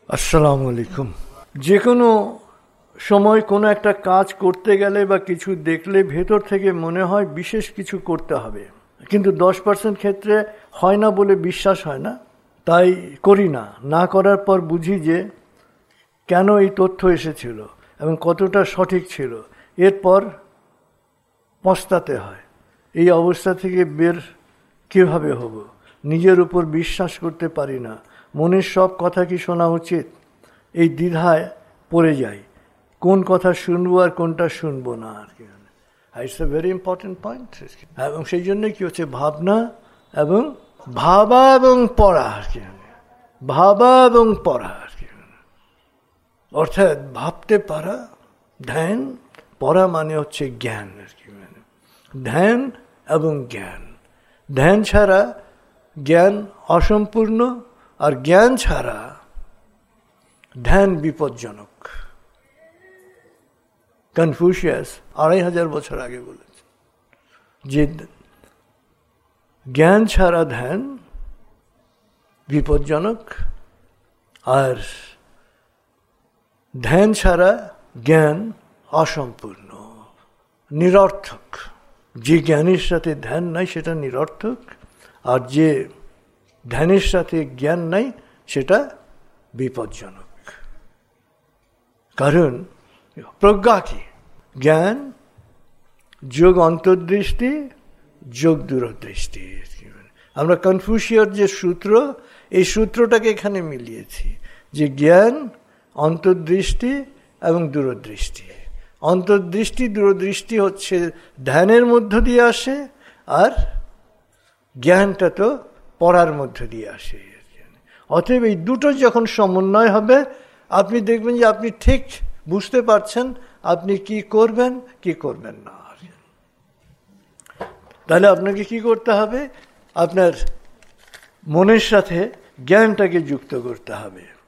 আসসালামু আলাইকুম। যে কোনো সময় কোনো একটা কাজ করতে গেলে বা কিছু দেখলে ভেতর থেকে মনে হয় বিশেষ কিছু করতে হবে, কিন্তু 10% ক্ষেত্রে হয় না বলে বিশ্বাস হয় না, তাই করি না। না করার পর বুঝি যে কেন এই তথ্য এসেছিল এবং কতটা সঠিক ছিল, এরপর পস্তাতে হয়। এই অবস্থা থেকে বের কীভাবে হব? নিজের উপর বিশ্বাস করতে পারি না, মনের সব কথা কি শোনা উচিত, এই দ্বিধায় পড়ে যাই, কোন কথা শুনবো আর কোনটা শুনবো না। আর কি, it's a very important point. এবং সেই জন্য কি হচ্ছে, ভাবনা এবং ভাবা এবং পড়া। আর কি, ভাবা এবং পড়া। আর কি, অর্থাৎ ভাবতে পারা, ধ্যান, পড়া মানে হচ্ছে জ্ঞান। আর কি, ধ্যান এবং জ্ঞান। ধ্যান ছাড়া জ্ঞান অসম্পূর্ণ, আর জ্ঞান ছাড়া ধ্যান বিপজ্জনক। কনফুসিয়াস 2500 বছর আগে বলেছে যে জ্ঞান ছাড়া ধ্যান বিপজ্জনক, আর ধ্যান ছাড়া জ্ঞান অসম্পূর্ণ, নিরর্থক। যে জ্ঞানের সাথে ধ্যান নাই সেটা নিরর্থক, আর যে ধ্যানের সাথে জ্ঞান নাই সেটা বিপজ্জনক। কারণ প্রজ্ঞা কি? জ্ঞান যোগ অন্তর্দৃষ্টি, যোগ দূরদৃষ্টি। আমরা কনফুসিয়র যে সূত্র, এই সূত্রটাকে এখানে মিলিয়েছি, যে জ্ঞান, অন্তর্দৃষ্টি এবং দূরদৃষ্টি। অন্তর্দৃষ্টি দূরদৃষ্টি হচ্ছে ধ্যানের মধ্য দিয়ে আসে, আর জ্ঞানটা তো পড়ার মধ্য দিয়ে আসে। অতএব এই দুটো যখন সমন্বয় হবে, আপনি দেখবেন যে আপনি ঠিক বুঝতে পারছেন আপনি কি করবেন কি করবেন না। তাহলে আপনাকে কি করতে হবে? আপনার মনের সাথে জ্ঞানটাকে যুক্ত করতে হবে।